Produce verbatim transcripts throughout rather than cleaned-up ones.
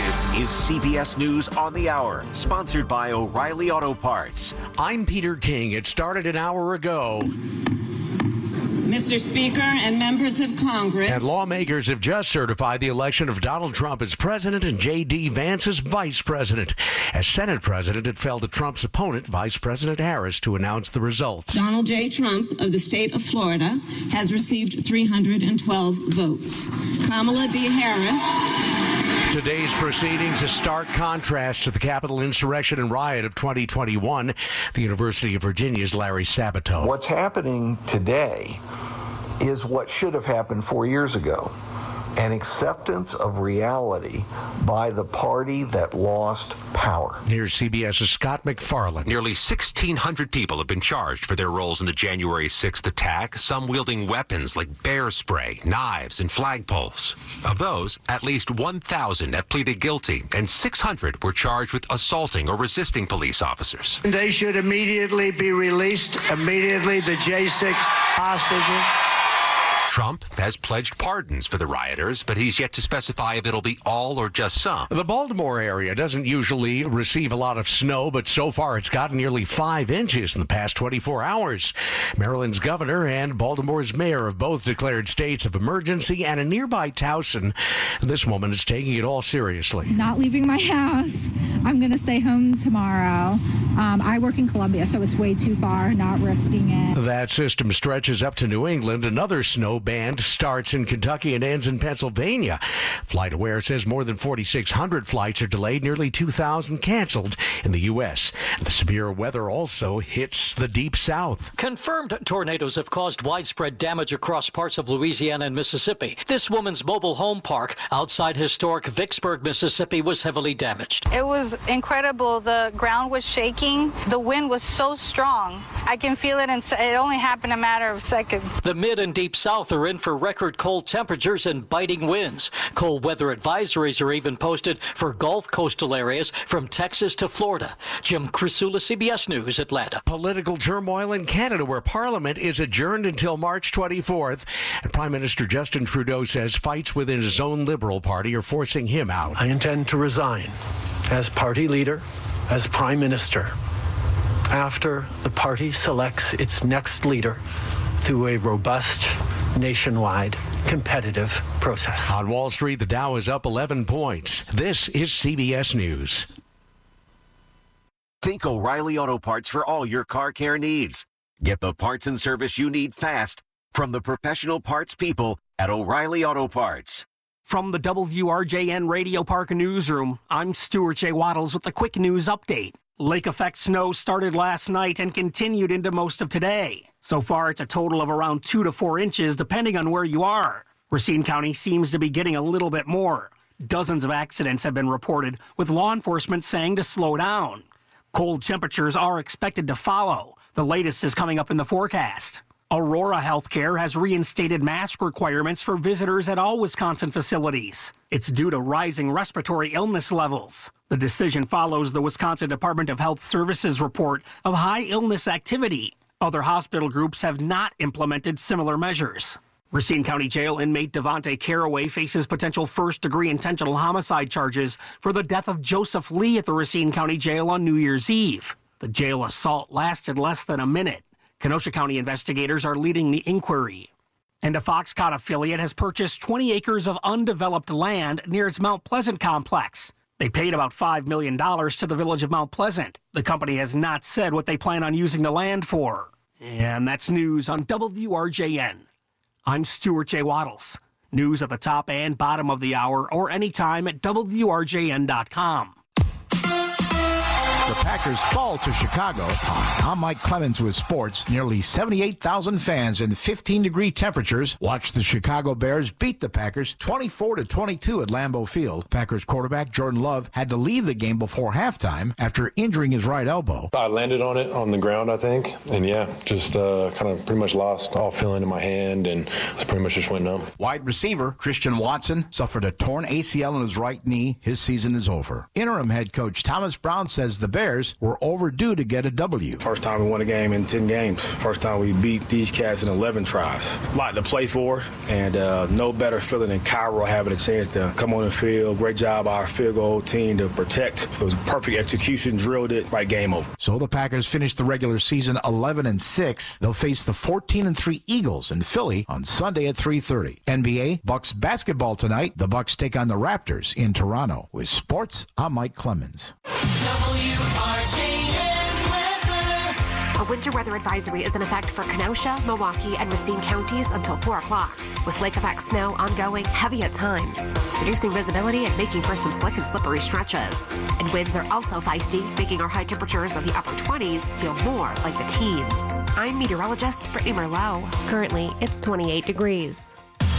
This is C B S News on the Hour, sponsored by O'Reilly Auto Parts. I'm Peter King. It started an hour ago. Mister Speaker and members of Congress. And lawmakers have just certified the election of Donald Trump as president and J D. Vance as vice president. As Senate president, it fell to Trump's opponent, Vice President Harris, to announce the results. Donald J. Trump of the state of Florida has received three hundred twelve votes. Kamala D. Harris. Today's proceedings a stark contrast to the Capitol insurrection and riot of twenty twenty-one. The University of Virginia's Larry Sabato. What's happening today is what should have happened four years ago. An acceptance of reality by the party that lost power. Here's CBS's Scott McFarland. Nearly sixteen hundred people have been charged for their roles in the January sixth attack, some wielding weapons like bear spray, knives, and flagpoles. Of those, at least one thousand have pleaded guilty, and six hundred were charged with assaulting or resisting police officers. They should immediately be released, immediately, the J six hostages. Trump has pledged pardons for the rioters, but he's yet to specify if it'll be all or just some. The Baltimore area doesn't usually receive a lot of snow, but so far it's gotten nearly five inches in the past twenty-four hours. Maryland's governor and Baltimore's mayor have both declared states of emergency, and a nearby Towson, this woman is taking it all seriously. Not leaving my house. I'm going to stay home tomorrow. Um, I work in Columbia, so it's way too far, not risking it. That system stretches up to New England. Another snow band starts in Kentucky and ends in Pennsylvania. FlightAware says more than forty-six hundred flights are delayed, nearly two thousand canceled in the U S. The severe weather also hits the Deep South. Confirmed tornadoes have caused widespread damage across parts of Louisiana and Mississippi. This woman's mobile home park outside historic Vicksburg, Mississippi, was heavily damaged. It was incredible. The ground was shaking. The wind was so strong. I can feel it, and it only happened a matter of seconds. The mid and Deep South are in for record cold temperatures and biting winds. Cold weather advisories are even posted for Gulf coastal areas from Texas to Florida. Jim Crisula, C B S News, Atlanta. Political turmoil in Canada, where Parliament is adjourned until March twenty-fourth. And Prime Minister Justin Trudeau says fights within his own Liberal Party are forcing him out. I intend to resign as party leader, as Prime Minister, after the party selects its next leader through a robust, nationwide, competitive process. On Wall Street, the Dow is up eleven points. This is C B S News. Think O'Reilly Auto Parts for all your car care needs. Get the parts and service you need fast from the professional parts people at O'Reilly Auto Parts. From the W R J N Radio Park Newsroom, I'm Stuart J. Waddles with a quick news update. Lake effect snow started last night and continued into most of today. So far, it's a total of around two to four inches, depending on where you are. Racine County seems to be getting a little bit more. Dozens of accidents have been reported, with law enforcement saying to slow down. Cold temperatures are expected to follow. The latest is coming up in the forecast. Aurora Healthcare has reinstated mask requirements for visitors at all Wisconsin facilities. It's due to rising respiratory illness levels. The decision follows the Wisconsin Department of Health Services report of high illness activity. Other hospital groups have not implemented similar measures. Racine County Jail inmate Devontae Caraway faces potential first-degree intentional homicide charges for the death of Joseph Lee at the Racine County Jail on New Year's Eve. The jail assault lasted less than a minute. Kenosha County investigators are leading the inquiry. And a Foxconn affiliate has purchased twenty acres of undeveloped land near its Mount Pleasant complex. They paid about five million dollars to the village of Mount Pleasant. The company has not said what they plan on using the land for. And that's news on W R J N. I'm Stuart J. Waddles. News at the top and bottom of the hour or anytime at W R J N dot com. The Packers fall to Chicago. I'm Mike Clemens with sports. Nearly seventy-eight thousand fans in fifteen-degree temperatures watched the Chicago Bears beat the Packers twenty-four to twenty-two at Lambeau Field. Packers quarterback Jordan Love had to leave the game before halftime after injuring his right elbow. I landed on it on the ground, I think, and yeah, just uh, kind of pretty much lost all feeling in my hand and pretty much just went numb. Wide receiver Christian Watson suffered a torn A C L in his right knee. His season is over. Interim head coach Thomas Brown says the Bears were overdue to get a W. First time we won a game in ten games. First time we beat these cats in eleven tries. A lot to play for, and uh, no better feeling than Cairo having a chance to come on the field. Great job by our field goal team to protect. It was perfect execution, drilled it, right, game over. So the Packers finished the regular season eleven and six. They'll face the fourteen and three Eagles in Philly on Sunday at three thirty. N B A Bucks basketball tonight. The Bucks take on the Raptors in Toronto. With sports, I'm Mike Clemens. W R J N weather. A winter weather advisory is in effect for Kenosha, Milwaukee, and Racine counties until four o'clock. With lake effect snow ongoing, heavy at times. It's reducing visibility and making for some slick and slippery stretches. And winds are also feisty, making our high temperatures of the upper twenties feel more like the teens. I'm meteorologist Brittany Merlot. Currently, it's twenty-eight degrees.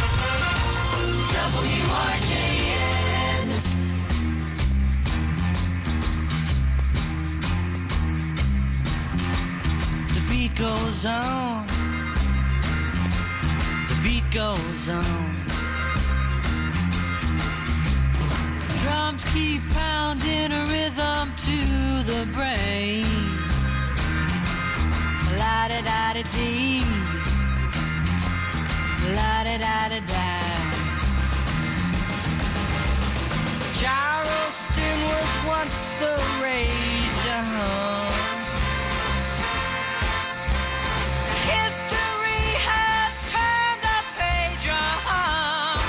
W R J N. The beat goes on. The beat goes on. Drums keep pounding a rhythm to the brain. La-da-da-da-dee. La-da-da-da-da. Charleston was once the rage, uh-huh. History has turned a page, uh-huh.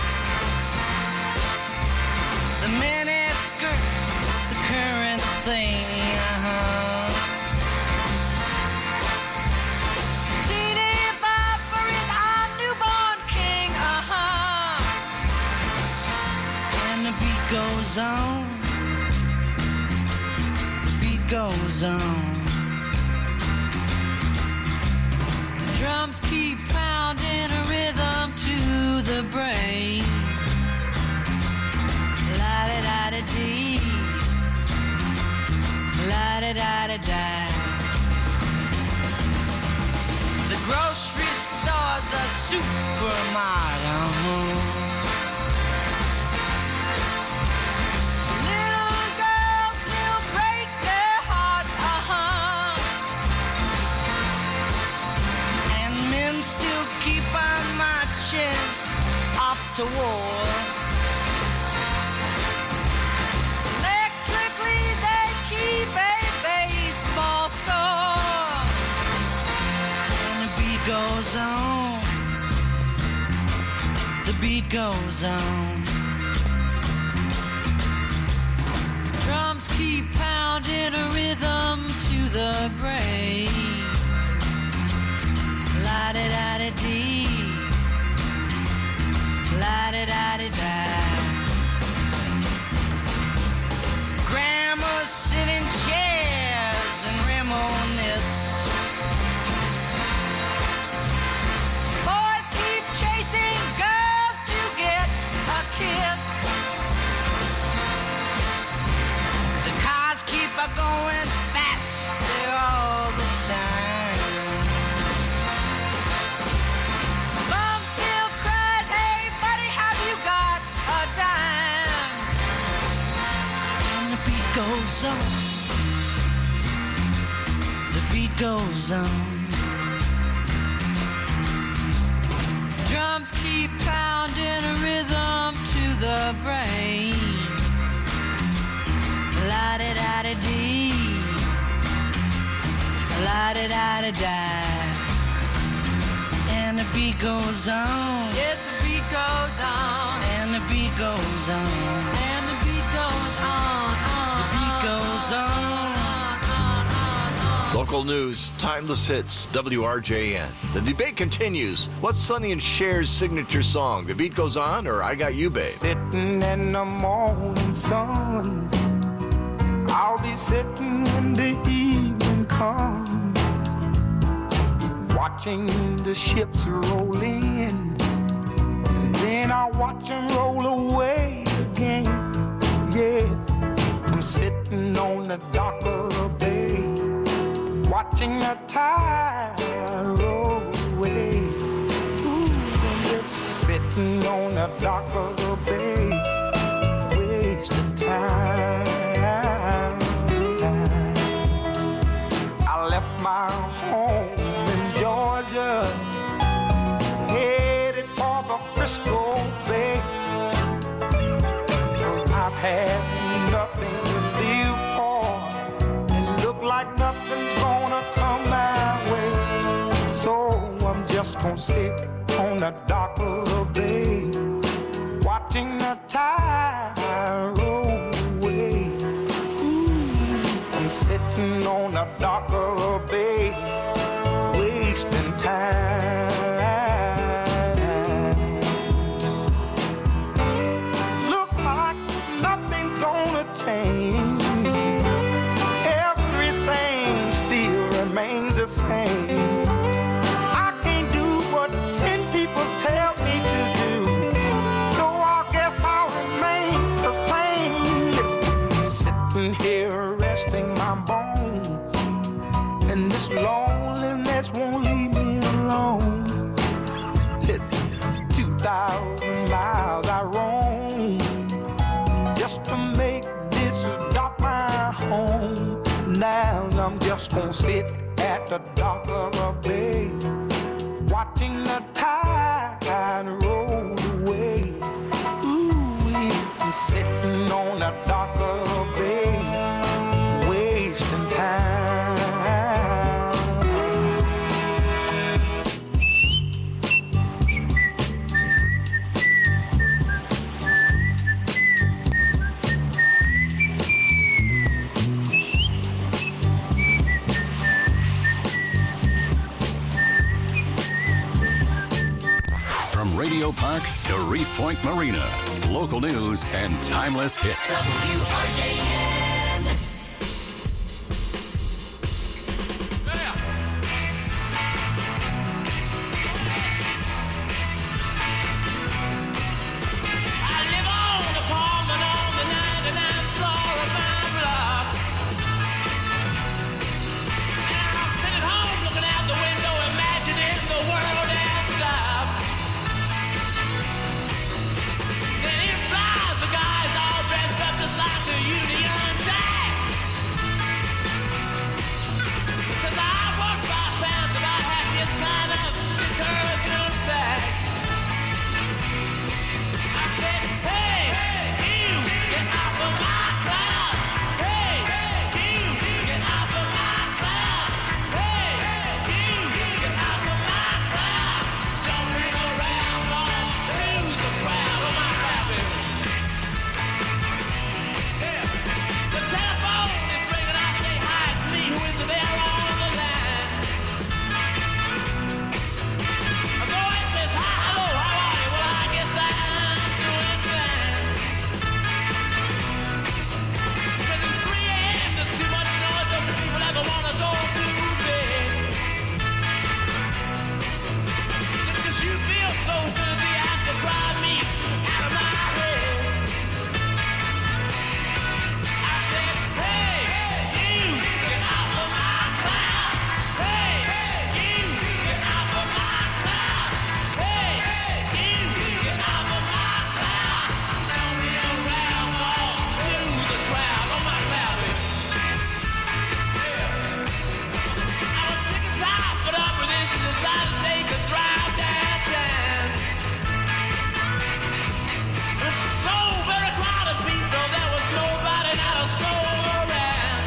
The miniskirt, the current thing, uh-huh. Teeny Bopper is our newborn king, uh-huh. And the beat goes on. The beat goes on. Drums keep pounding a rhythm to the brain. La-da-da-da-dee. La-da-da-da-da. The grocery store, the supermarket, uh-huh. Little girls still break their hearts, uh-huh. And men still keep on marching off to war. Electrically they keep a baseball score. And the beat goes on. The beat goes on. Drums keep pounding a rhythm to the brain. La-da-da-da-dee. La-da-da-da-da. Grandmas sit in chairs and reminisce. Boys keep chasing girls to get a kiss. The cars keep a going faster all the time. Mom still cries, hey buddy, have you got a dime? And the beat goes on. The beat goes on. Drums keep pounding a rhythm to the brain. La-da-da-da-dee. La-da-da-da-da. And the beat goes on. Yes, the beat goes on. And the beat goes on. And the beat goes on. on The beat goes on. Local news, timeless hits, W R J N. The debate continues. What's Sonny and Cher's signature song? The beat goes on, or I Got You, Babe? Sitting in the morning sun, I'll be sitting when the evening comes, watching the ships roll in, and then I'll watch them roll away again. Yeah, I'm sitting on the dock of the bay, watching the tide roll away. Ooh, I'm just sitting on the dock of the bay, wasting time. I've had nothing to live for, and look like nothing's gonna come my way. So I'm just gonna sit on the dock of the bay, watching the tide roll away. Ooh, I'm sitting on the dock of the bay, wasting time. Look like nothing's gonna change. Everything still remains the same. I can't do what ten people tell me to do, so I guess I'll remain the same. Listen, sitting here resting my bones, and this loneliness won't leave me alone. Listen, two thousand miles I roam just to make this dock my home. Now I'm just gonna sit at the dock of a bay, watching the tide roll away. Ooh, I'm sitting on the dock of a bay, wasting time. From Radio Park to Reef Point Marina, local news and timeless hits. W R J N. I live on the apartment on the ninety-ninth floor of my block. And I sit at home looking out the window, imagining the world has stopped. Then in flies the guys all dressed up just like the Union Jack. Says I work five pounds if I had this kind of detergent bag. I said, hey, you, get off of my cloud. Hey, you, get off of my cloud. Hey, you, get off of my cloud. Don't hang around long to the crowd of my rabbit. Yeah, the telephone is ringing. I say, hi, it's me. Who is there on the line? A voice says, hi, hello, how are you? Well, I guess I'm doing fine. But it's three a.m., there's too much noise. Don't you people ever want to go to bed? Just 'cause you feel so good, you have to drive me out of my head. I said, hey, you, get off of my cloud. Hey, you, get off of my cloud. Hey, you, get off of my cloud. Don't be around all to the crowd on my cloud. Yeah. I was sick and tired, put up with this and decided to take a drive downtown. It was so very crowded, peace, though there was nobody, not a soul around.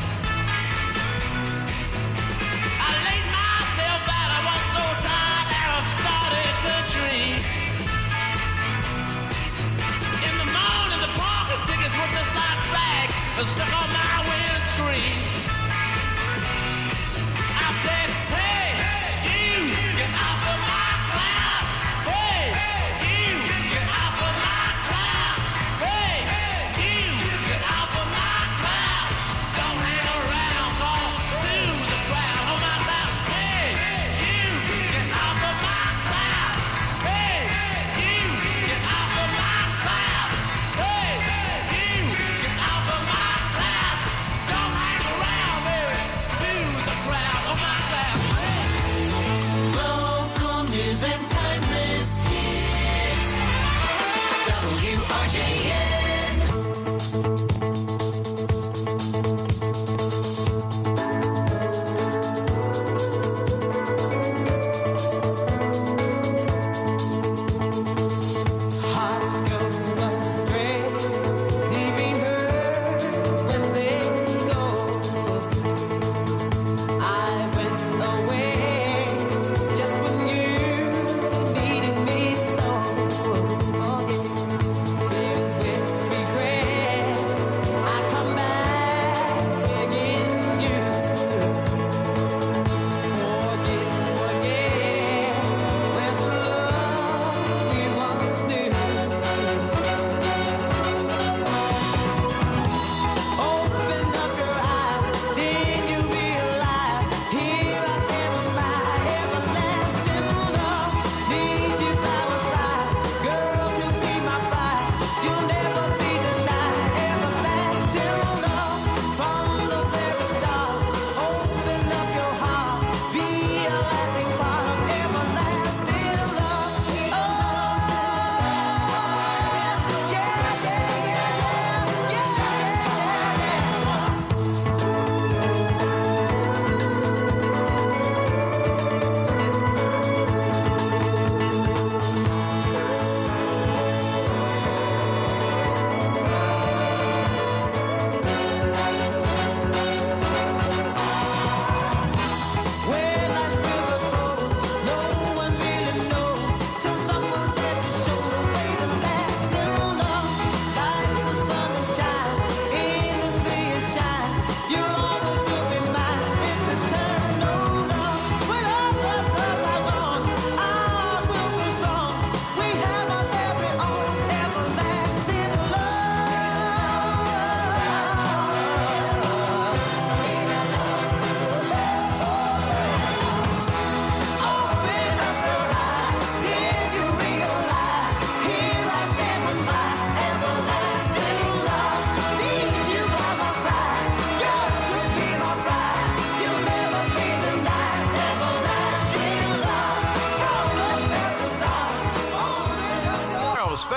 I laid myself out, I was so tired that I started to dream. In the morning, the parking tickets were just like flags stuck on my windscreen. I said, hey, you, get off of my cloud. Hey, you, get off of my cloud. Hey, you, get off of my cloud. Don't hang around, long to the crowd on my cloud. Hey, you, get off of my cloud. Hey, you, get off of my cloud. Hey, you, get off of my cloud. Don't hang around.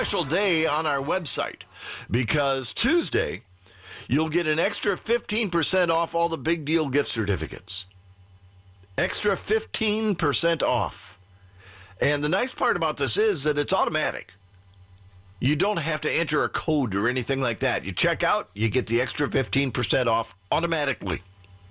special day on our website because Tuesday, you'll get an extra fifteen percent off all the Big Deal gift certificates. Extra fifteen percent off. And the nice part about this is that it's automatic. You don't have to enter a code or anything like that. You check out, you get the extra fifteen percent off automatically.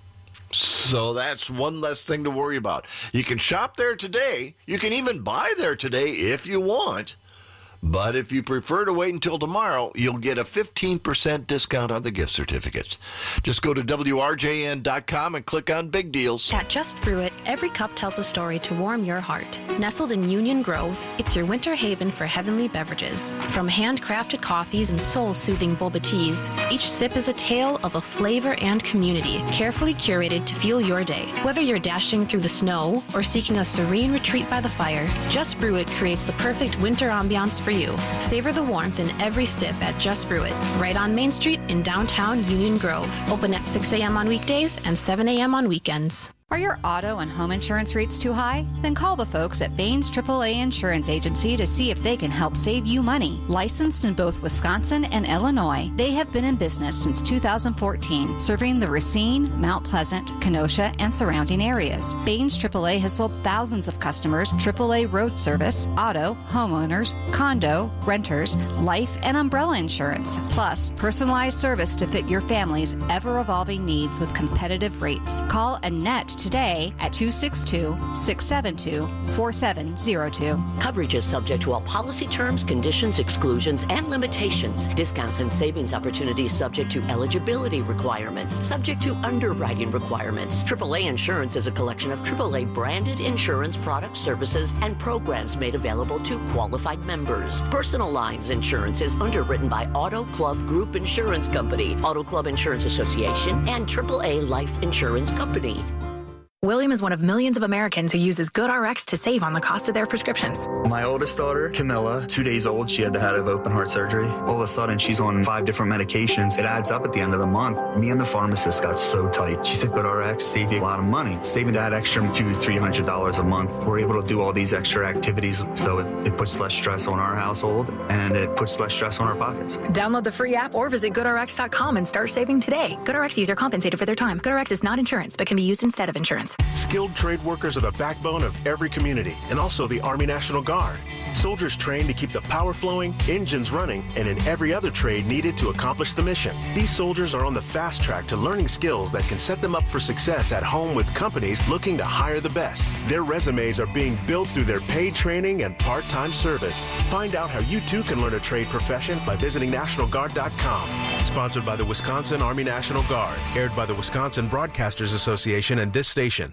So that's one less thing to worry about. You can shop there today. You can even buy there today if you want. But if you prefer to wait until tomorrow, you'll get a fifteen percent discount on the gift certificates. Just go to W R J N dot com and click on Big Deals. At Just Brew It, every cup tells a story to warm your heart. Nestled in Union Grove, it's your winter haven for heavenly beverages. From handcrafted coffees and soul-soothing boba teas, each sip is a tale of a flavor and community, carefully curated to fuel your day. Whether you're dashing through the snow or seeking a serene retreat by the fire, Just Brew It creates the perfect winter ambiance for you. Savor the warmth in every sip at Just Brew It, right on Main Street in downtown Union Grove. Open at six a.m. on weekdays and seven a.m. on weekends. Are your auto and home insurance rates too high? Then call the folks at Baines triple A Insurance Agency to see if they can help save you money. Licensed in both Wisconsin and Illinois, they have been in business since two thousand fourteen, serving the Racine, Mount Pleasant, Kenosha, and surrounding areas. Baines triple A has sold thousands of customers triple A road service, auto, homeowners, condo, renters, life, and umbrella insurance, plus personalized service to fit your family's ever-evolving needs with competitive rates. Call Annette today at two six two, six seven two, four seven zero two. Coverage is subject to all policy terms, conditions, exclusions, and limitations. Discounts and savings opportunities subject to eligibility requirements, subject to underwriting requirements. triple A Insurance is a collection of triple A branded insurance products, services, and programs made available to qualified members. Personal Lines Insurance is underwritten by Auto Club Group Insurance Company, Auto Club Insurance Association, and triple A Life Insurance Company. William is one of millions of Americans who uses GoodRx to save on the cost of their prescriptions. My oldest daughter, Camilla, two days old, she had to have open heart surgery. All of a sudden, she's on five different medications. It adds up at the end of the month. Me and the pharmacist got so tight. She said, GoodRx save you a lot of money. Saving that extra two, three hundred dollars a month. We're able to do all these extra activities, so it, it puts less stress on our household and it puts less stress on our pockets. Download the free app or visit good R X dot com and start saving today. GoodRx user compensated for their time. GoodRx is not insurance, but can be used instead of insurance. Skilled trade workers are the backbone of every community and also the Army National Guard. Soldiers trained to keep the power flowing, engines running, and in every other trade needed to accomplish the mission. These soldiers are on the fast track to learning skills that can set them up for success at home with companies looking to hire the best. Their resumes are being built through their paid training and part-time service. Find out how you too can learn a trade profession by visiting National Guard dot com. Sponsored by the Wisconsin Army National Guard. Aired by the Wisconsin Broadcasters Association and this station.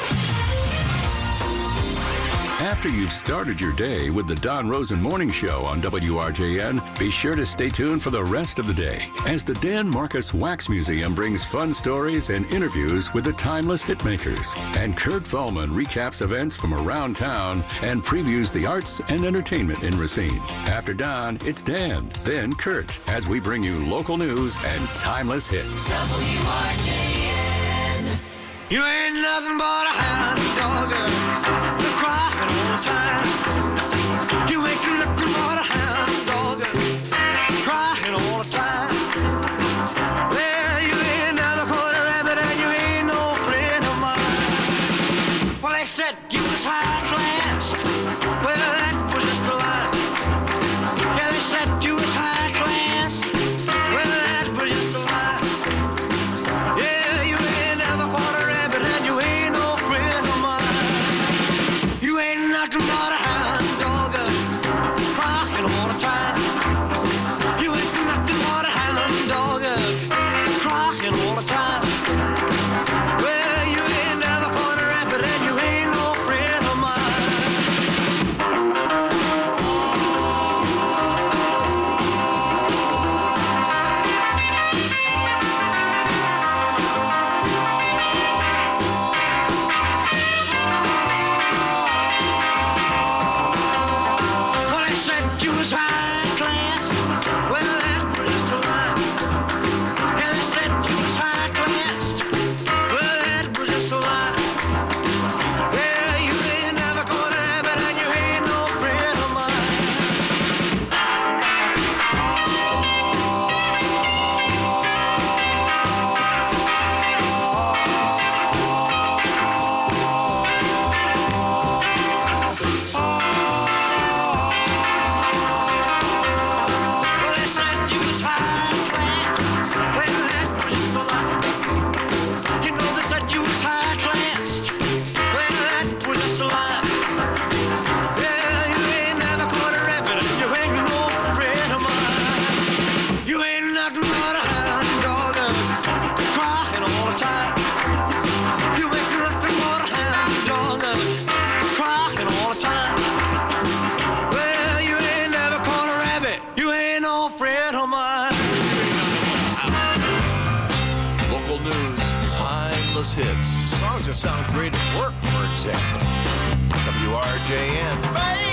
After you've started your day with the Don Rosen Morning Show on W R J N, be sure to stay tuned for the rest of the day as the Dan Marcus Wax Museum brings fun stories and interviews with the timeless hitmakers. And Kurt Vollman recaps events from around town and previews the arts and entertainment in Racine. After Don, it's Dan, then Kurt, as we bring you local news and timeless hits. W R J N. You ain't nothing but a hound dog, girl. You're crying all the time. You ain't nothing but a hound dog, girl. Crying all the time. Well, you ain't never caught a rabbit and you ain't no friend of mine. Well, they said you was high class. Well, that was just a lie. Yeah, they said you was high class. Well, that was just a lie. Yeah, you ain't never caught a rabbit and you ain't no friend of mine. You ain't nothing but a hound dog, crying all the time. You ain't nothing but a hound dog, crying all the time. Well, you ain't never caught a rabbit and you ain't no friend of mine. Well, they said you was high class. Well, that was just a lie. Yeah, they said you was high class. News Timeless Hits. Songs that sound great at work, for example. W R J N.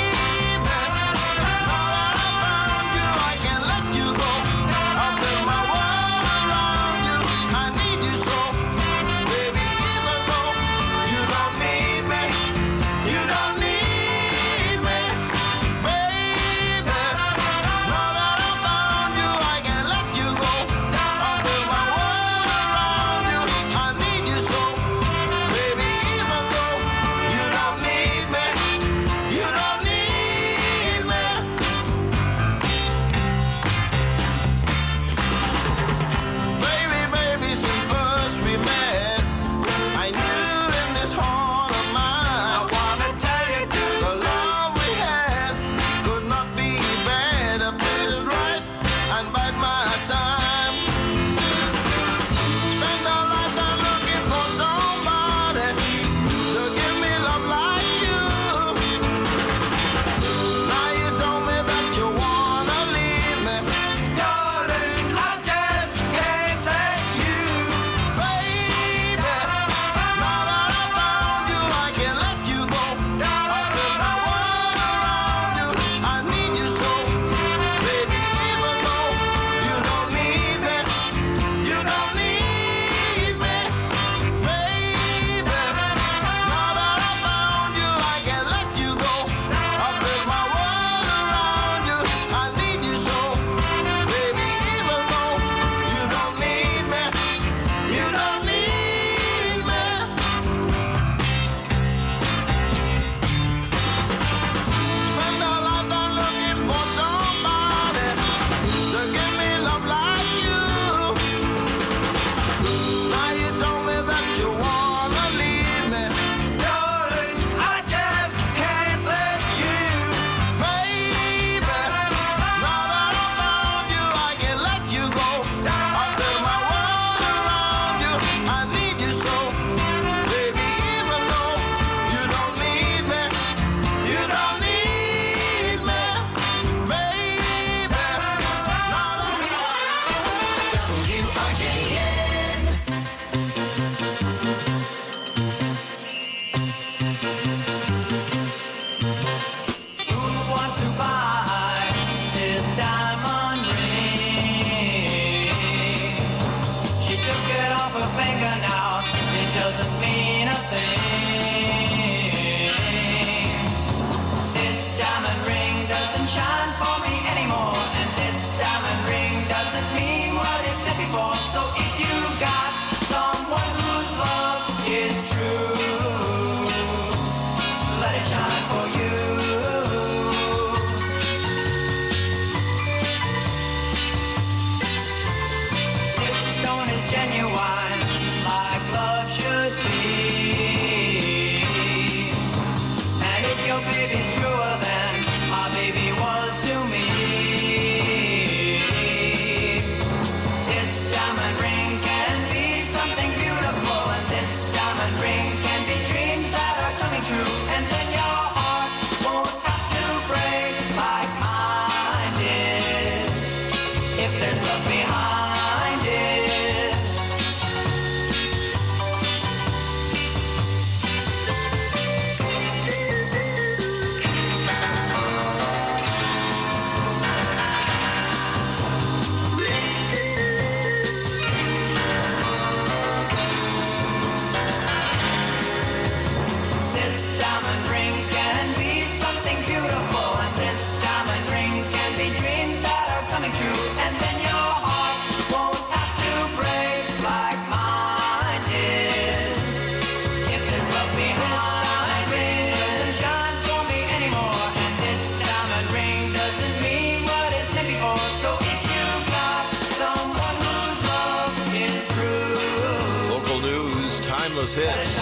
Hits.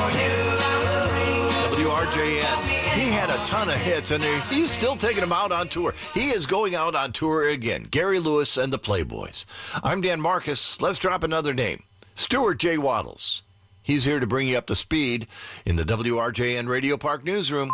W R J N. He had a ton of hits, and he's still taking them out on tour. He is going out on tour again. Gary Lewis and the Playboys. I'm Dan Marcus. Let's drop another name. Stuart J. Waddles. He's here to bring you up to speed in the W R J N Radio Park newsroom.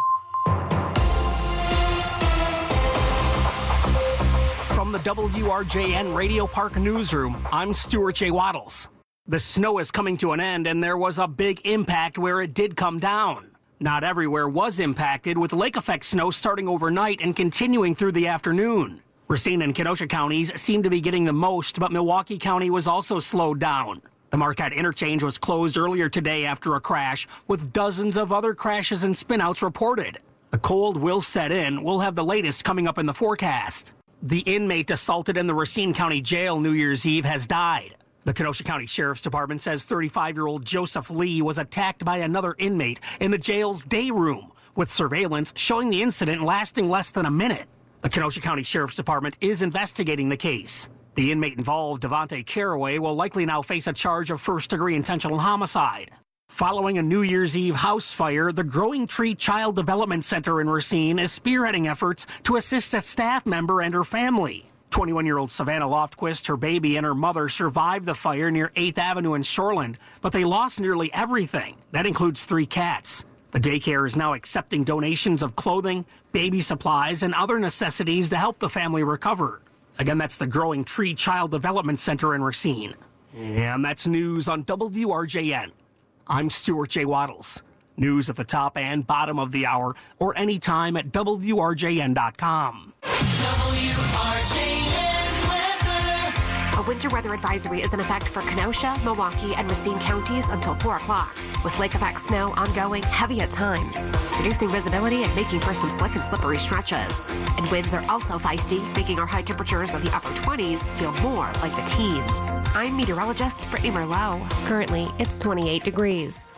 From the W R J N Radio Park newsroom, I'm Stuart J. Waddles. The snow is coming to an end, and there was a big impact where it did come down. Not everywhere was impacted, with lake effect snow starting overnight and continuing through the afternoon. Racine and Kenosha counties seemed to be getting the most, but Milwaukee County was also slowed down. The Marquette interchange was closed earlier today after a crash, with dozens of other crashes and spinouts reported. The cold will set in. We'll have the latest coming up in the forecast. The inmate assaulted in the Racine County Jail New Year's Eve has died. The Kenosha County Sheriff's Department says thirty-five-year-old Joseph Lee was attacked by another inmate in the jail's day room, with surveillance showing the incident lasting less than a minute. The Kenosha County Sheriff's Department is investigating the case. The inmate involved, Devontae Caraway, will likely now face a charge of first-degree intentional homicide. Following a New Year's Eve house fire, the Growing Tree Child Development Center in Racine is spearheading efforts to assist a staff member and her family. twenty-one-year-old Savannah Loftquist, her baby, and her mother survived the fire near eighth Avenue in Shoreland, but they lost nearly everything. That includes three cats. The daycare is now accepting donations of clothing, baby supplies, and other necessities to help the family recover. Again, that's the Growing Tree Child Development Center in Racine. And that's news on W R J N. I'm Stuart J. Waddles. News at the top and bottom of the hour, or anytime at W R J N dot com. W R J N weather. A winter weather advisory is in effect for Kenosha, Milwaukee, and Racine counties until four o'clock. With lake effect snow ongoing, heavy at times. It's reducing visibility and making for some slick and slippery stretches. And winds are also feisty, making our high temperatures of the upper twenties feel more like the teens. I'm meteorologist Brittany Merlot. Currently, it's twenty-eight degrees.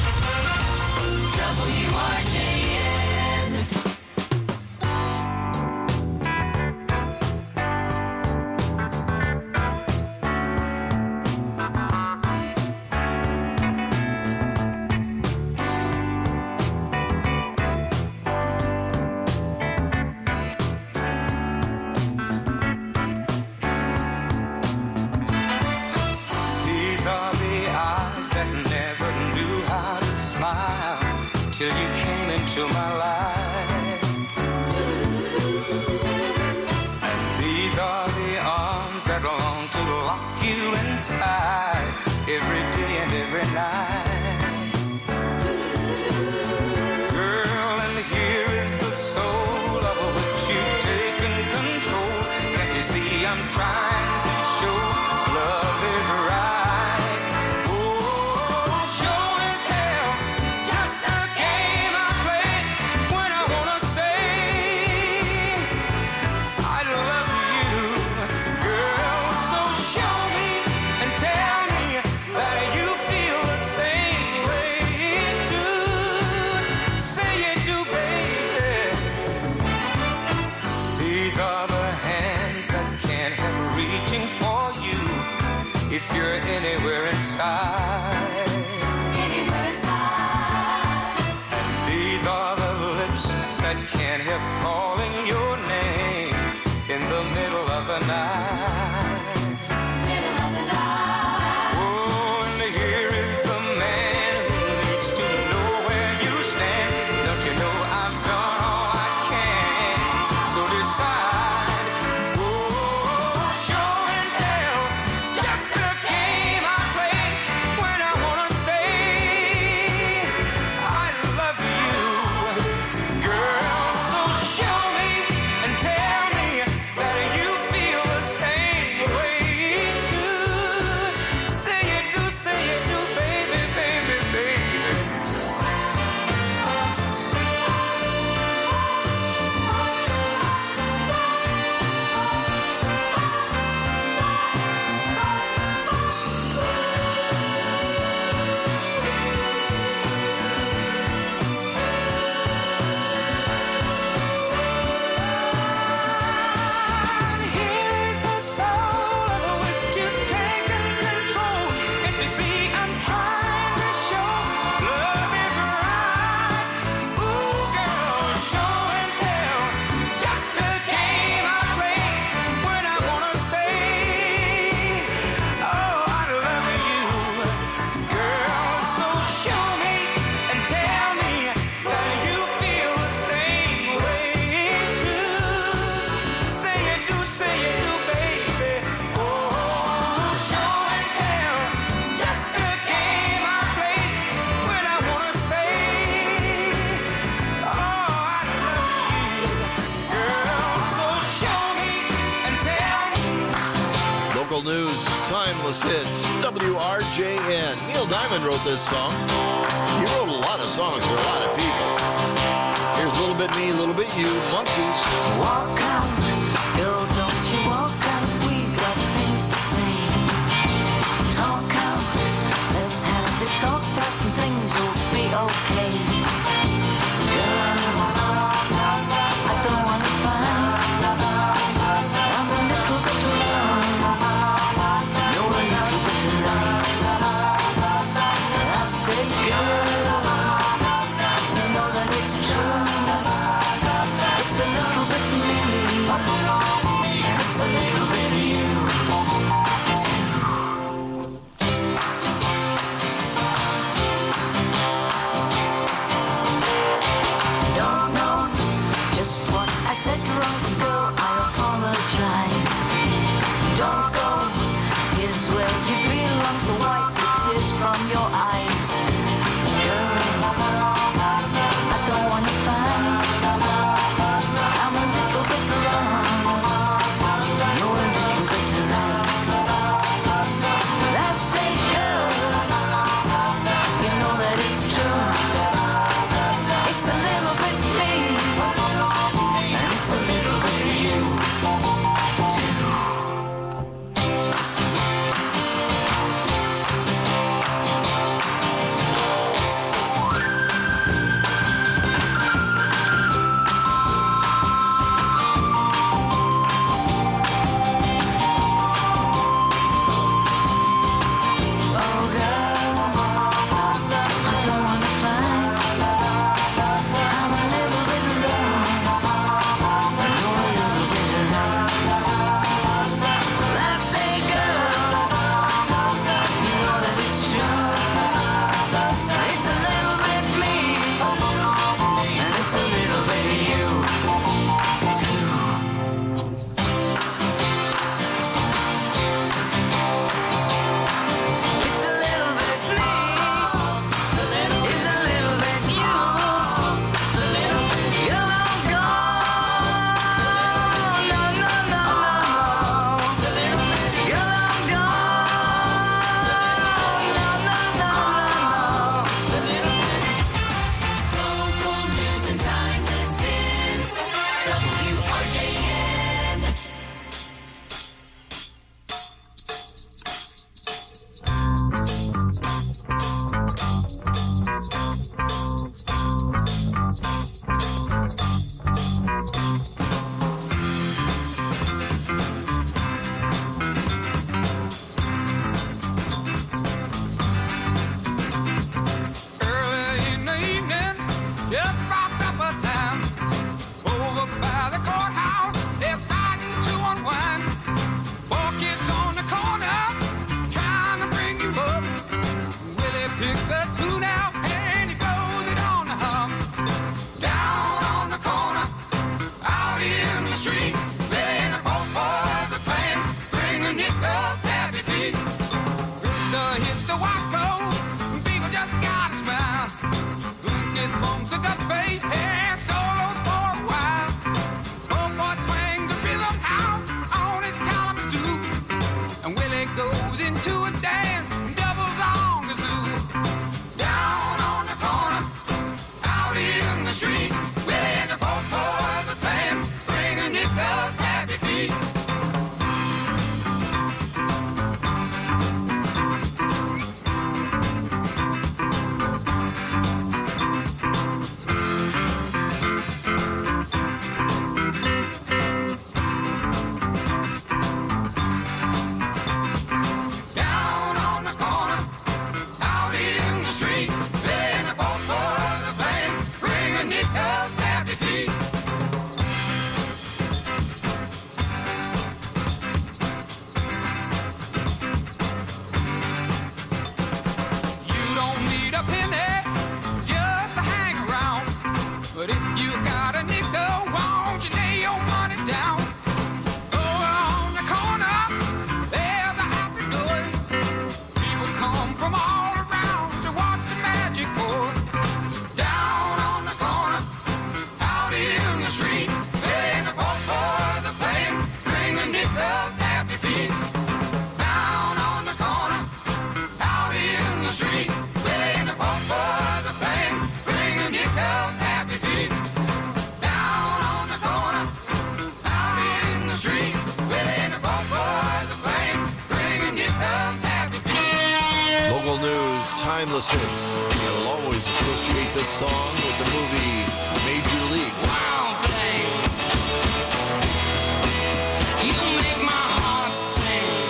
W R J N. These are the eyes that never knew how to smile till you came into my life. And these are the arms that long to lock you inside every day and every night. Girl, and here is the soul of which you've taken control. Can't you see I'm trying to show love is right? Oh, show and tell, just a game I play when I wanna say I love you, girl. So show me and tell me that you feel the same way too. Say you do, baby. These are the hands that can't help reaching for you if you're anywhere inside. Anywhere inside. And these are the lips that can't help calling your name in the middle of the night. Middle of the night. Oh, and here is the man who needs to know where you stand. Don't you know I've done all I can? So decide. Oh, show and tell. It's just a game I play when I wanna say I love you, girl. So show Endless Hits, W R J N. Neil Diamond wrote this song. He wrote a lot of songs for a lot of people. Here's A Little Bit Me, A Little Bit You, Monkeys. Walk out, girl, don't you walk out. We got things to say. Talk out, let's have it talked out and things will be okay. Girl, I don't wanna fight. I'm a little bit wrong. You're a little bit right. I said, girl, you know that it's true. It's a little bit me, and it's a little bit you, too. Don't know just what I said wrong, girl, I apologize. Don't go, here's where you belong, so wipe the tears from your eyes. Girl, I don't wanna fight. I'm a little bit wrong. You're a little bit right. That's it, girl. You know that it's true. It's a little bit me, and it's a little bit you, too. Oh, girl, I don't wanna fight. I'm a little bit wrong, and you're a little bit right. That's it, girl. You know that it's true. It's a little bit me, and it's a little bit you, too. It's a little bit me, it's a little bit you. Girl, I'm gone, no, no, no, no. Girl, I'm gone, no, no, no, no. Local news and timeless hits, W R J N. Early in the evening, just about supper time, over by the courthouse, they're starting to unwind. Four kids on the corner, trying to bring you up. Willie picks a tune out and he blows it on the hum. Down on the corner, out in the street, playing the folk boys are playing, bring a nickel, tap your feet. Rooster hits the white clothes, people just gotta smile. Lucas bumps a gut bass and solos for a while. Folk boy twangs the rhythm out on his Kalamazoo, and Willie goes into a dance, doubles on the zoo. Down on the corner, out in the street, Willie and the folk boys are playing, bring a nickel, tap your feet. Down on the local news, timeless hits. I will always associate this song with the movie Major League. Wild thing, you make my heart sing.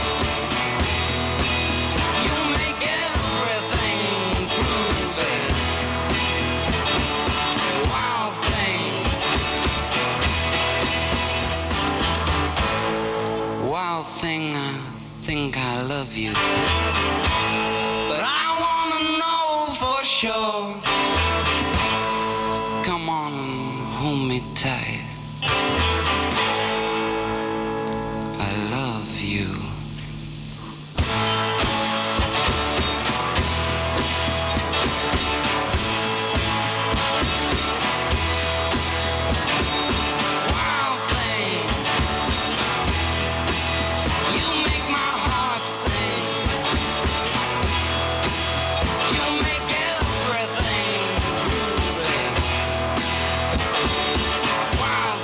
You make everything groovy. Wild thing, wild thing, I think I love you. But I wanna know for sure. So come on and hold me tight. I love you. Wild thing, you make my heart sing. You make everything groovy. Wild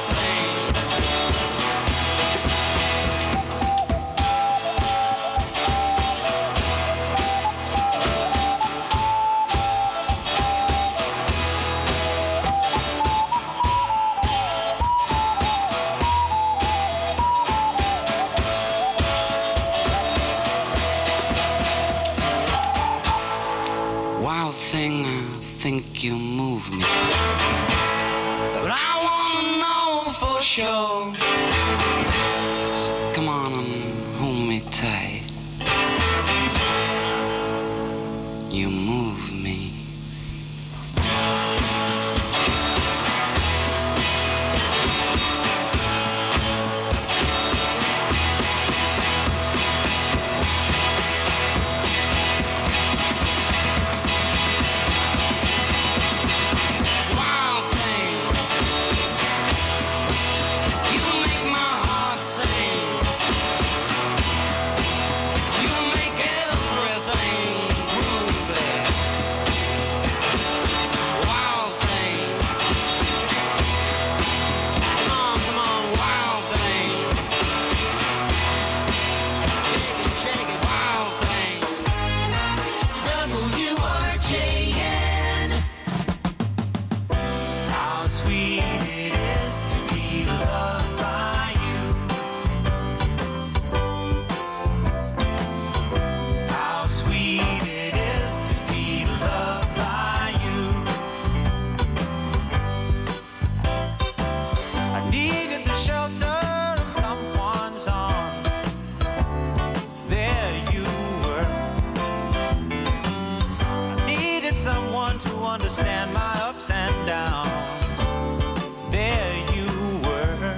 Wild thing, I think you move me. But I wanna know for sure. So come on and hold me tight. You move me. Wild thing, you make my heart sing. You make everything groovy. Wild thing, come on, come on, wild thing. Shake it, shake it, wild thing. W R J N. How sweet it is to be loved by you. How sweet it is to be loved by you. I needed the shelter of someone's arms. There you were. I needed someone to understand my ups and downs. There you were,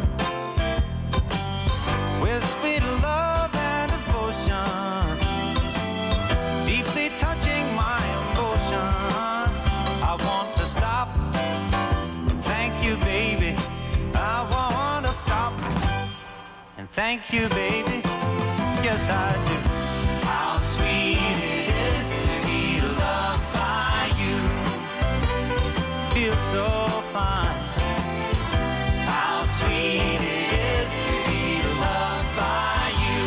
with sweet love and devotion, deeply touching my emotion. I want to stop and thank you, baby. I want to stop and thank you, baby. Yes, I do. How sweet it is to be loved by you. Feels so fine. How sweet it is to be loved by you.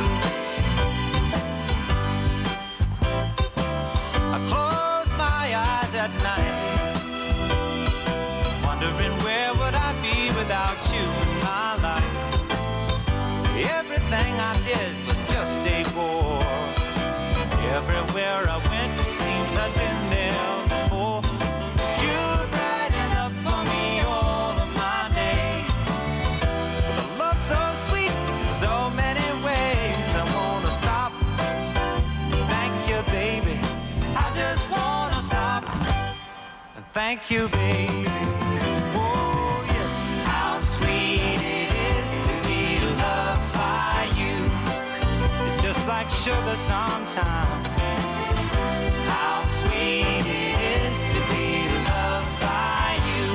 I close my eyes at night, wondering where would I be without you in my life. Everything I did was just a bore. Everywhere I went, it seems I've been there before. You'd brighten up for me all of my days. With a love so sweet in so many ways. I wanna stop. Thank you, baby. I just wanna stop. And thank you, baby. Oh, yes. How sweet it is to be loved by you. It's just like sugar sometimes. How sweet it is to be loved by you.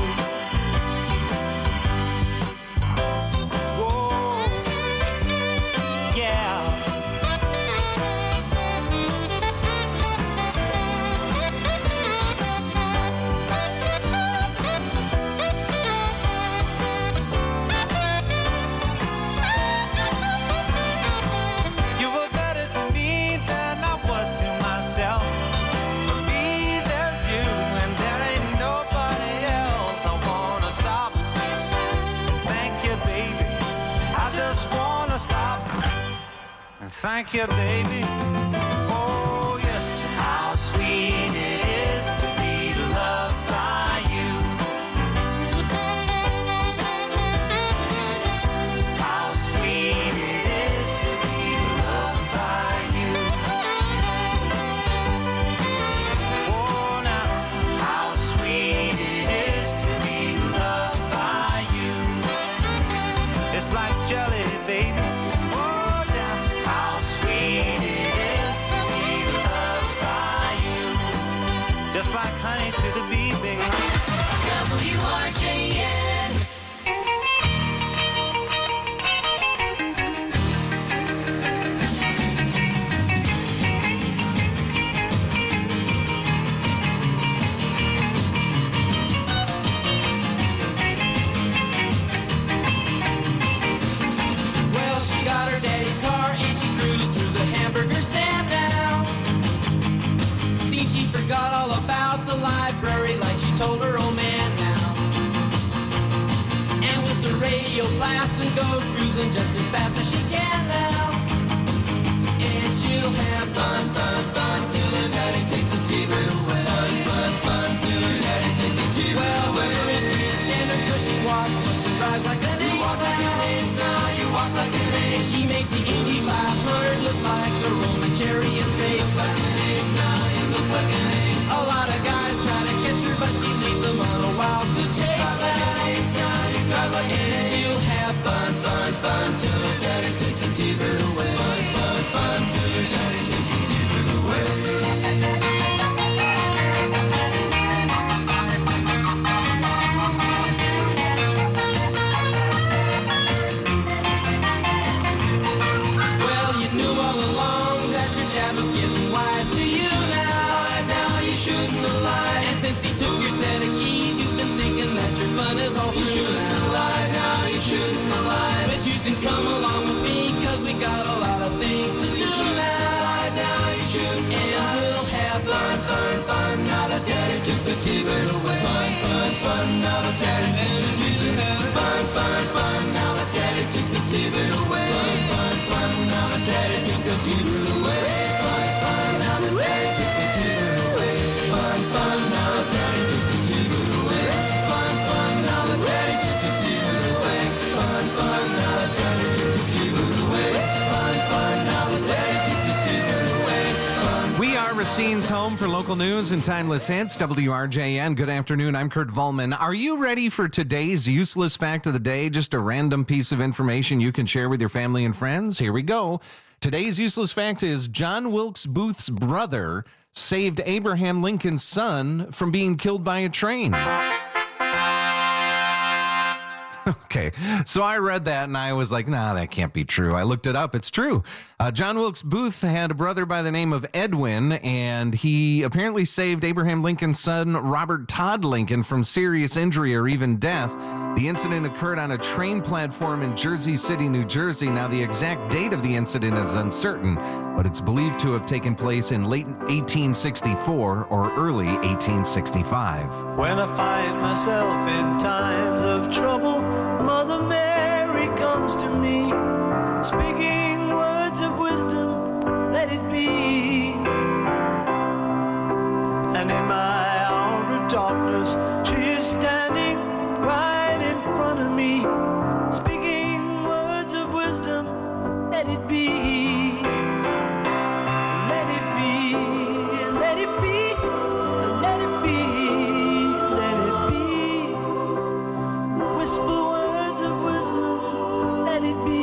Whoa, yeah. You were better to me than I was to myself. Thank you, baby. Oh, yes. How sweet it is to be loved by you. How sweet it is to be loved by you. Oh, now, how sweet it is to be loved by you. It's like jelly, baby. Just like honey to the bee, baby. W R J N. Well, she got her daddy's car and she cruised through the hamburger stand now. See, she forgot all about the library like she told her old man now. And with the radio blasting goes cruising just as fast as she can now. And she'll have fun, fun, fun till her daddy takes a T-bird away. Fun, fun, fun till her daddy takes a T-bird well, away. Well, with her standard cause she walks, looks and drives like an ace. You walk like an ace now, you walk like an ace. She makes the Indy five hundred look like a Roman chariot race. Like an ace now, you look like an ace. A lot of guys try to catch her, but she leads them on a wild goose chase. Like an ace now, you drive like an ace. She'll have fun, fun, fun till her daddy takes a T-bird away. Fun, fun, fun till her daddy takes a T-bird away. Well, you knew all along that your dad was getting wise to you now. Now you shouldn't have lied. And since he took your set of keys, you've been thinking that your fun is all through. You shouldn't have lied. Now you shouldn't have lied. But you can come along with me, cause we got a lot of things to do now. Now you shouldn't have lied. And we'll have fun, fun, fun. Now the daddy took the T-bird away. Fun, fun, fun. Now the daddy took the T-bird away. Fun, fun, fun. Now the daddy took the T-bird away. Fun, fun, fun. Now the daddy took the T-bird away. Fun, fun. Now the daddy took the T-bird away. Fun, fun. Now the daddy took the T-bird away. Fun, fun. Now the daddy took the T-bird away. Fun, fun. Now the daddy took the T-bird away. Fun, fun. Now the daddy took the T-bird away. We are Racine's home for local news and timeless hits. W R J N. Good afternoon. I'm Kurt Volman. Are you ready for today's useless fact of the day? Just a random piece of information you can share with your family and friends. Here we go. Today's useless fact is John Wilkes Booth's brother saved Abraham Lincoln's son from being killed by a train. Okay, so I read that and I was like, nah, that can't be true. I looked it up. It's true. Uh, John Wilkes Booth had a brother by the name of Edwin, and he apparently saved Abraham Lincoln's son, Robert Todd Lincoln, from serious injury or even death. The incident occurred on a train platform in Jersey City, New Jersey. Now, the exact date of the incident is uncertain, but it's believed to have taken place in late eighteen sixty-four or early eighteen sixty-five. When I find myself in times of trouble, Mother Mary comes to me, speaking words of wisdom, let it be. And in my hour of darkness, she is standing right in front of me, speaking words of wisdom, let it be. Let it be, let it be, let it be, let it be. Whisper words of wisdom, let it be.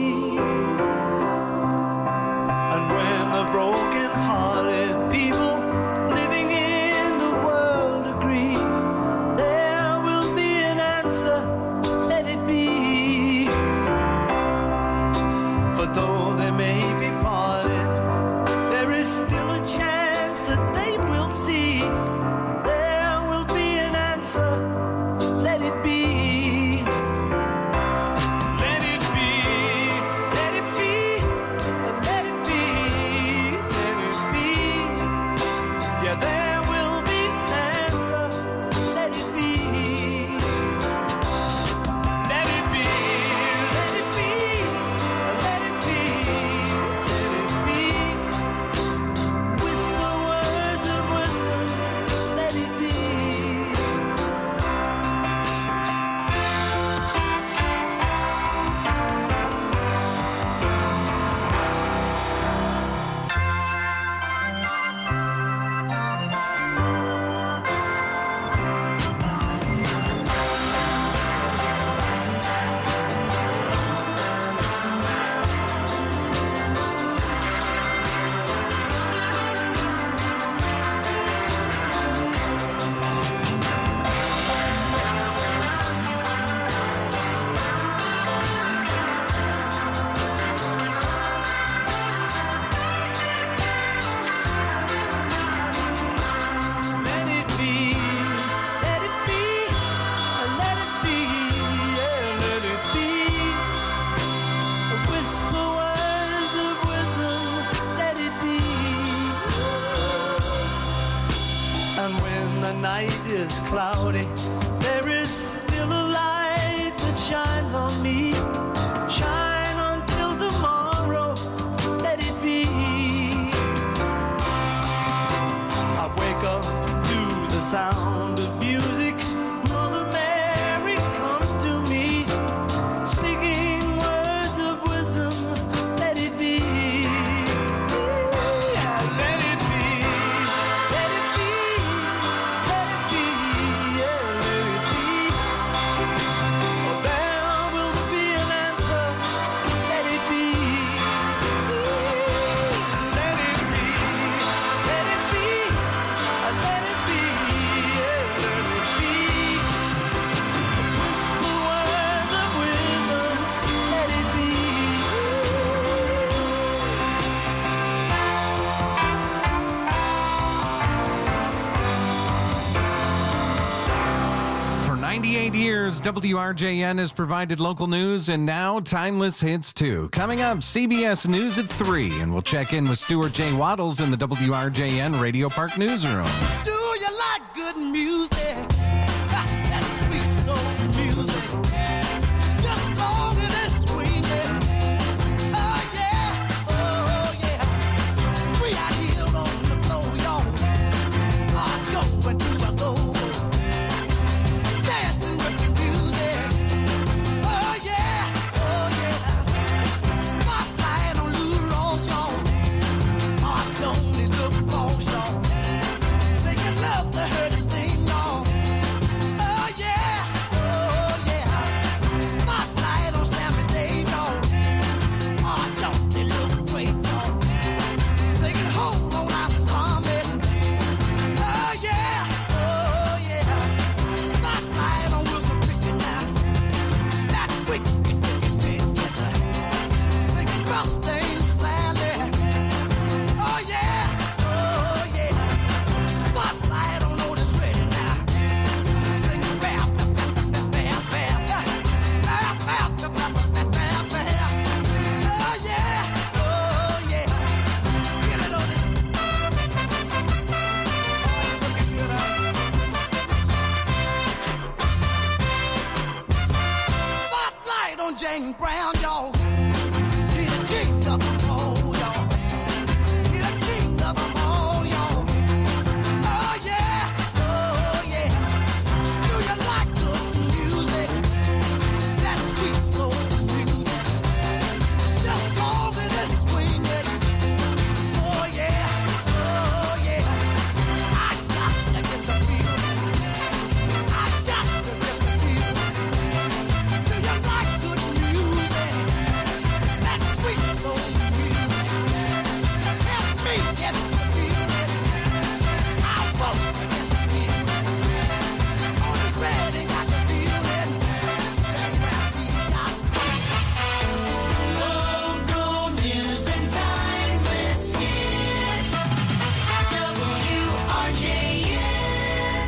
And when the broken-hearted people living in the world agree, there will be an answer, let it be. For though they may be parted, there is still a chance that they will see. There will be an answer, let it be. Let it be, let it be, let it be, let it be. Yeah, there will be an answer, let it be. Let it be, let it be, let it be, let it And when the night is cloudy, there is still a light that shines on me. Shine until tomorrow, let it be. I wake up to the sound of music. Mother Mary comes to me, speaking words of wisdom, let it be. Yeah, let it be, let it be, let it be, yeah, let it be. Oh, there will be an answer, let it be. Let it be, let it be, let it be, yeah, let it be. Whisper words of wisdom, let it be. For ninety-eight years, W R J N has provided local news and now timeless hits too. Coming up, C B S News at three, and we'll check in with Stuart J. Waddles in the W R J N Radio Park Newsroom. Do you like good music? Ah, that sweet soul music. Just long as it's swinging. Oh yeah, oh yeah. We out here on the floor, y'all. Ah, going to a go. Dancing with the music. Oh yeah, oh yeah. Spotlight on Lou Ross, y'all. Ah, don't it look boss, y'all. Singing love to her to thing, y'all. Oh yeah, oh yeah. Spotlight on Sammy Dave, y'all. Ah, don't it look great, y'all. Singing home on out the comment. Oh yeah, oh yeah. Spotlight on Wilson Pickett now. That wicked, wicked, wicked. Singing Rustin Sally. Oh yeah, oh yeah. Spotlight on Otis Redding now. Singing bam, bam, bam, bam, bam, bam. Bam, bam, bam, bam, bam, bam, bam. Oh yeah, oh yeah. Get it, Otis. Spotlight on James Brown, y'all. He the king of them all, y'all. He the king of them all, y'all. Oh yeah, oh yeah. Do you like good music? That sweet soul music. Just call me the swinging. Oh yeah, oh yeah. I got to get the feeling. I got to get the feeling. Do you like good music? That sweet soul music. Help me get the feeling. I want to get the feeling. On this ready, got the feeling. Turn around, we got local news and timeless hits. W R J N.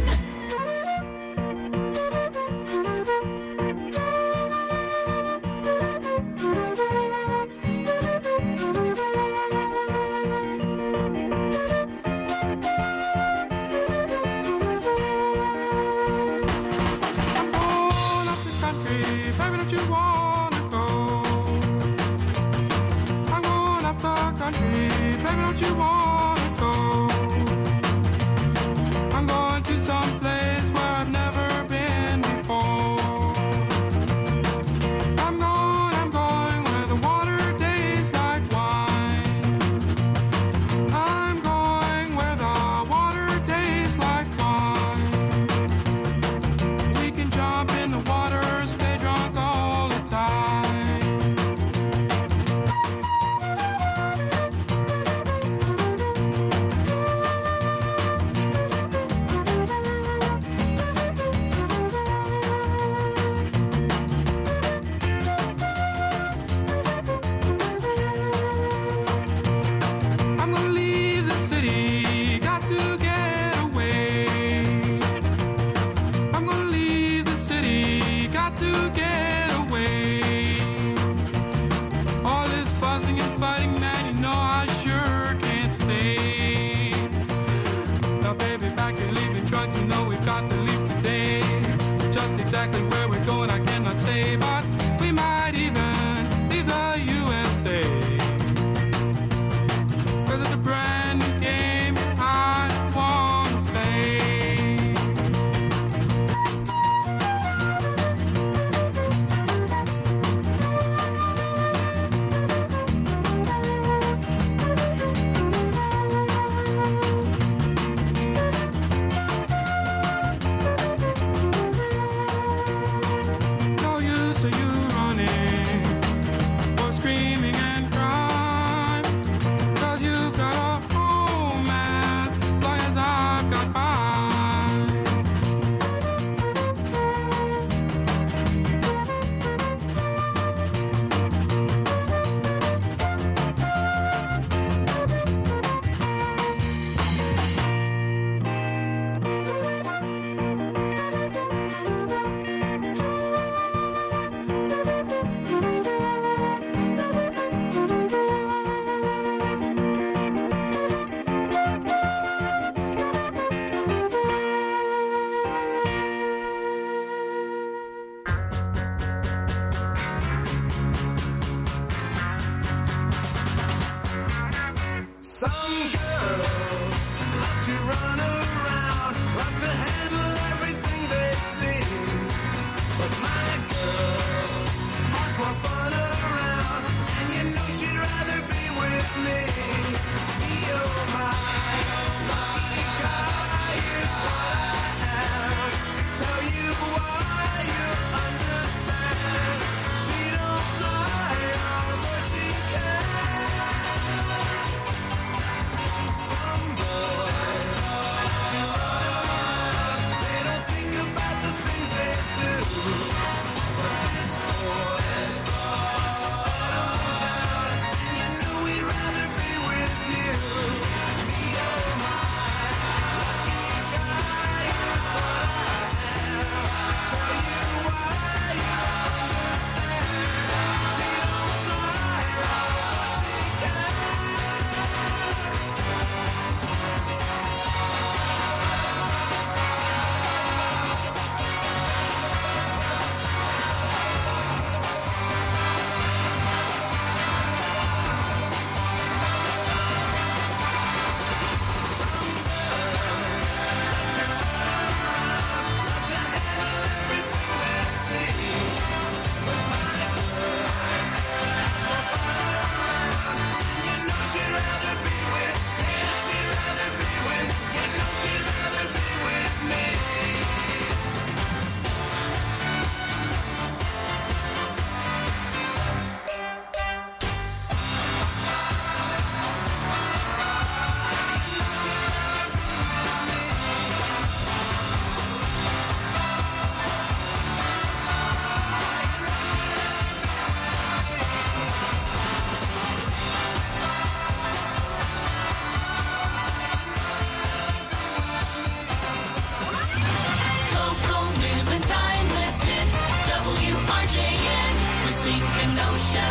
Going up the country, baby, don't you wanna go? I'm going up the country, baby, don't you wanna go? I'm going to some place where I've never been before. I'm going, I'm going where the water tastes like wine. I'm going where the water tastes like wine. We can jump in the water, stay drunk all the time. girls love to run around, love to handle everything they see. But my girl has more fun around, and you know she'd rather be with me. You're my lucky guy is what I am. Tell you why you understand. She don't lie, although she can. Some boys love to run around. They don't think about the things they do. But this boy wants to settle down, and you know he'd rather be with you. You're my lucky guy is what I am. Tell you why you understand. She don't lie, although she can. Local news and timeless hits. W R J N, Racine Kenosha.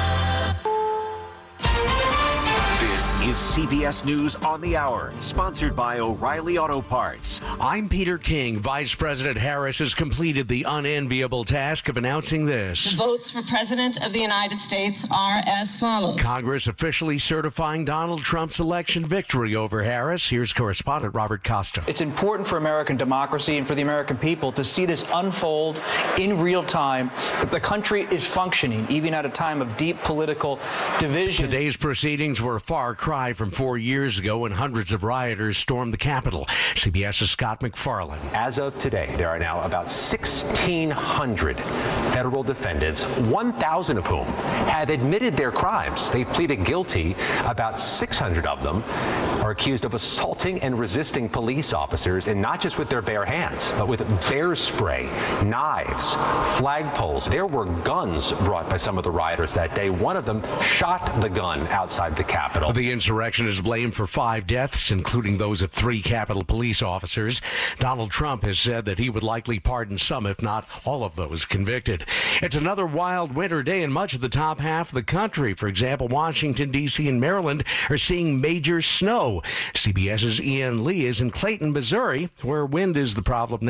This is C B S News on the Hour, sponsored by O'Reilly Auto Parts. I'm Peter King. Vice President Harris has completed the unenviable task of announcing this. The votes for President of the United States are as follows. Congress officially certifying Donald Trump's election victory over Harris. Here's correspondent Robert Costa. It's important for American democracy and for the American people to see this unfold in real time, that the country is functioning, even at a time of deep political division. Today's proceedings were a far cry from four years ago when hundreds of rioters stormed the Capitol. CBS's Scott McFarland. As of today, there are now about sixteen hundred federal defendants, one thousand of whom have admitted their crimes. They've pleaded guilty. About six hundred of them are accused of assaulting and resisting police officers, and not just with their bare hands, but with bear spray, knives, flagpoles. There were guns brought by some of the rioters that day. One of them shot the gun outside the Capitol. The insurrection is blamed for five deaths, including those of three Capitol police officers. Donald Trump has said that he would likely pardon some, if not all of those convicted. It's another wild winter day in much of the top half of the country. For example, Washington, D C and Maryland are seeing major snow. CBS's Ian Lee is in Clayton, Missouri, where wind is the problem now.